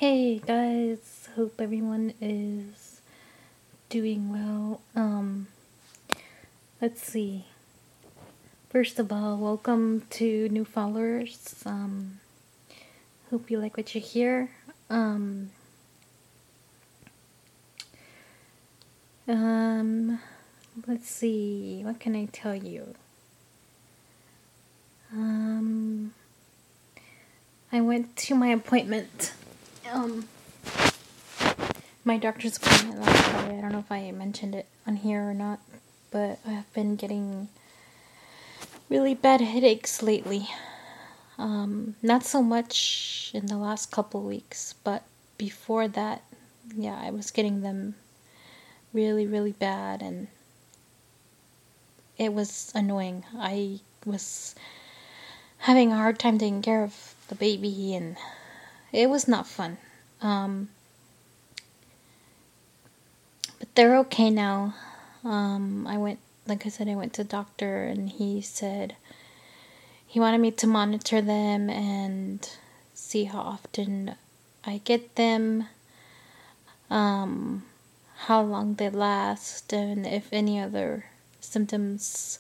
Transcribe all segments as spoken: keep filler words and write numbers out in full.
Hey guys, hope everyone is doing well. Um, let's see. First of all, welcome to new followers. Um, hope you like what you hear. Um, um, let's see. What can I tell you? Um, I went to my appointment. Um, my doctor's appointment last Friday. I don't know if I mentioned it on here or not, but I've been getting really bad headaches lately. Um, not so much in the last couple weeks, but before that, yeah, I was getting them really, really bad, and it was annoying. I was having a hard time taking care of the baby, and it was not fun. Um, but they're okay now. Um, I went, like I said, I went to the doctor, and he said he wanted me to monitor them and see how often I get them, um, how long they last, and if any other symptoms,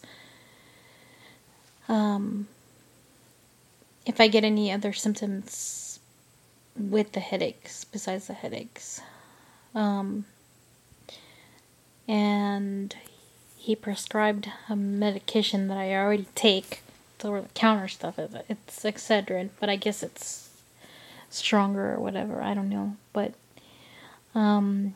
um, if I get any other symptoms with the headaches, besides the headaches. Um, and he prescribed a medication that I already take. It's over the counter stuff. It's Excedrin, but I guess it's stronger or whatever. I don't know. But, um,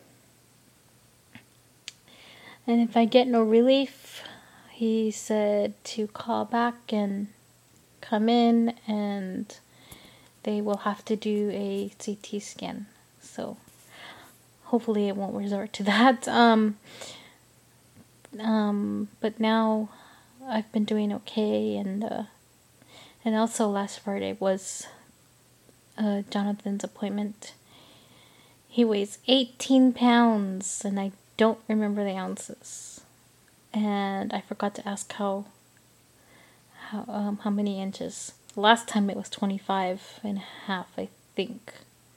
and if I get no relief, he said to call back and come in, and they will have to do a C T scan. So hopefully it won't resort to that. Um, um, but now I've been doing okay, and uh, and also last Friday was uh, Jonathan's appointment. He weighs eighteen pounds, and I don't remember the ounces. And I forgot to ask how how um how many inches. Last time it was twenty-five and a half, I think.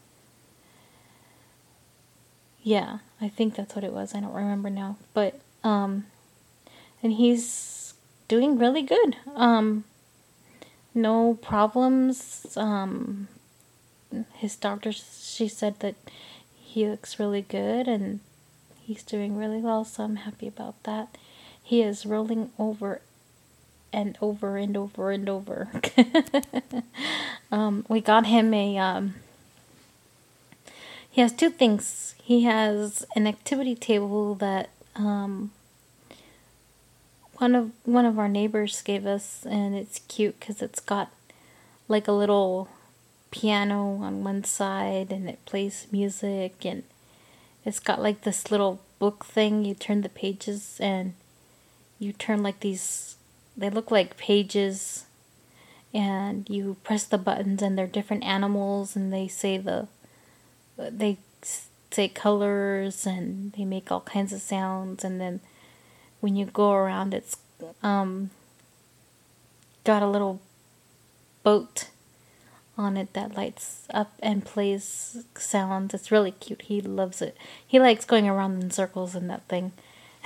Yeah, I think that's what it was. I don't remember now. But um and he's doing really good. Um no problems. Um his doctor, she said that he looks really good and he's doing really well, so I'm happy about that. He is rolling over and over and over and over. um, we got him a, um, he has two things. He has an activity table that, um, one of, one of our neighbors gave us, and it's cute because it's got like a little piano on one side, and it plays music, and it's got like this little book thing. You turn the pages, and you turn like these, they look like pages, and you press the buttons, and they're different animals, and they say the, they say colors, and they make all kinds of sounds, and then when you go around, it's um got a little boat on it that lights up and plays sounds. It's really cute. He loves it. He likes going around in circles in that thing.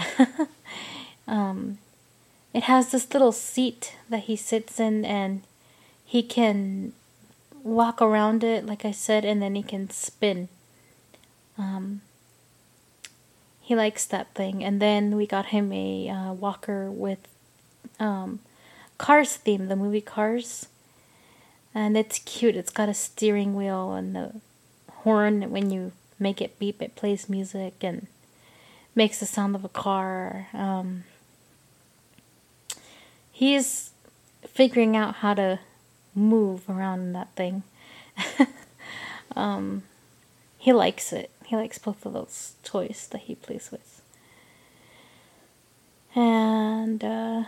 um, it has this little seat that he sits in, and he can walk around it, like I said, and then he can spin. Um, he likes that thing. And then we got him a uh, walker with um, Cars theme, the movie Cars. And it's cute. It's got a steering wheel and the horn. When you make it beep, it plays music and makes the sound of a car. Um, he's figuring out how to move around that thing. um, he likes it. He likes both of those toys that he plays with. And, uh,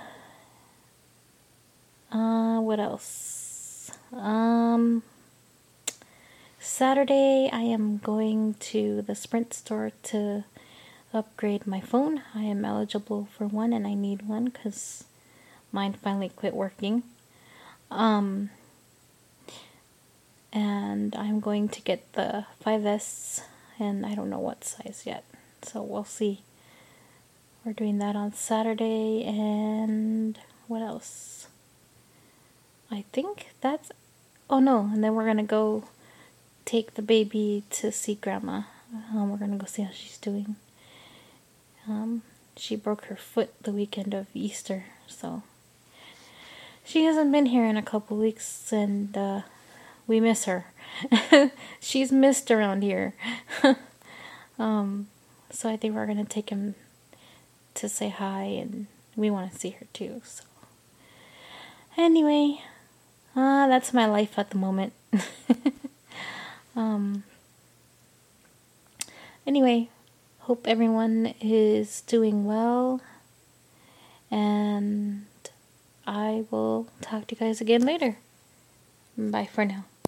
uh, what else? Um, Saturday I am going to the Sprint store to upgrade my phone. I am eligible for one, and I need one because mine finally quit working. Um, and I'm going to get the five S, and I don't know what size yet, so we'll see. We're doing that on Saturday, and what else? I think that's, oh no, and then we're gonna go take the baby to see Grandma. Um, we're gonna go see how she's doing. Um, she broke her foot the weekend of Easter, so she hasn't been here in a couple weeks, and uh, we miss her. She's missed around here. um, so I think we're gonna take him to say hi, and we want to see her too. So anyway, uh, that's my life at the moment. um. Anyway, hope everyone is doing well, and I will talk to you guys again later. Bye for now.